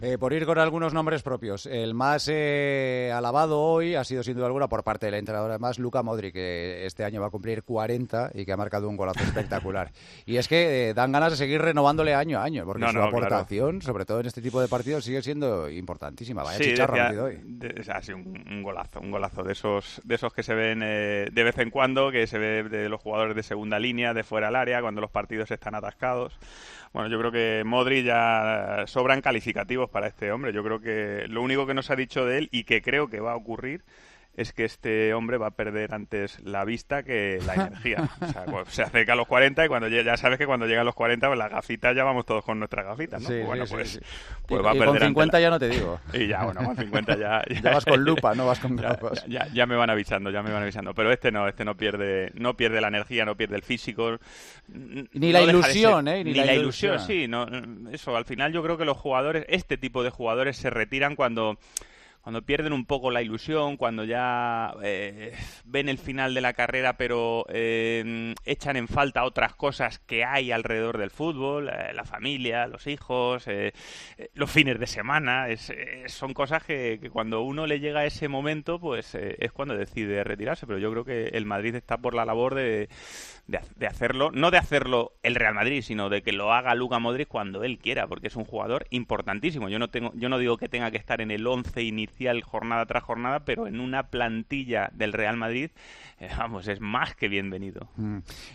Por ir con algunos nombres propios, el más alabado hoy ha sido sin duda alguna por parte del entrenador, además, Luka Modric, que este año va a cumplir 40 y que ha marcado un golazo espectacular. Y es que dan ganas de seguir renovándole año a año, porque su aportación, claro, sobre todo en este tipo de partidos, sigue siendo importantísima. Vaya chicharro ha metido hoy. Ha sido un golazo de esos que se ven de vez en cuando, que se ve de los jugadores de segunda línea, de fuera del área, cuando los partidos están atascados. Bueno, yo creo que Modric ya sobran calificativos para este hombre. Yo creo que lo único que nos ha dicho de él y que creo que va a ocurrir es que este hombre va a perder antes la vista que la energía. O sea, se acerca a los 40 y cuando ya sabes que cuando llega a los 40, pues las gafitas ya vamos todos con nuestras gafitas, ¿no? Sí, bueno, sí, pues, sí. Pues va a y perder con 50 ya no te digo. Y ya, bueno, con 50 ya vas con lupa, no vas con gafas. Ya me van avisando. Pero este no pierde la energía, no pierde el físico. Ni la ilusión, Ni la ilusión, sí. No, eso, al final yo creo que los jugadores, este tipo de jugadores se retiran cuando pierden un poco la ilusión, cuando ya ven el final de la carrera, pero echan en falta otras cosas que hay alrededor del fútbol, la familia, los hijos, los fines de semana. Son cosas que cuando uno le llega a ese momento, pues es cuando decide retirarse. Pero yo creo que el Madrid está por la labor de hacerlo, no de hacerlo el Real Madrid, sino de que lo haga Luka Modric cuando él quiera, porque es un jugador importantísimo. Yo no digo que tenga que estar en el 11 inicial jornada tras jornada, pero en una plantilla del Real Madrid, vamos, es más que bienvenido.